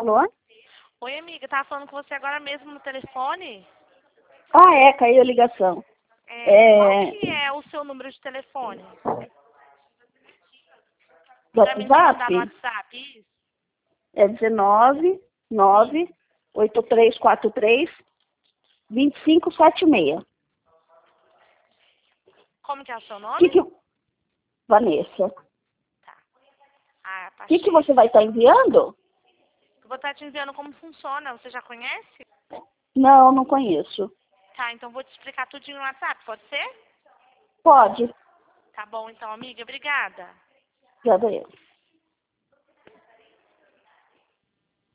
Alô? Oi, amiga, tava falando com você agora mesmo no telefone? Ah, caiu a ligação. Qual que é o seu número de telefone? Do Pra mim te mandar no WhatsApp WhatsApp, isso? é 19-9-8343-2576. Como que é o seu Que nome? que... Vanessa. Tá. Ah, tá O que cheio. você vai estar enviando? Eu vou estar te enviando como funciona. Você já conhece? Não, não conheço. Tá, então vou te explicar tudinho no WhatsApp, pode ser? Pode. Tá bom, então, amiga. Obrigada. Já deu.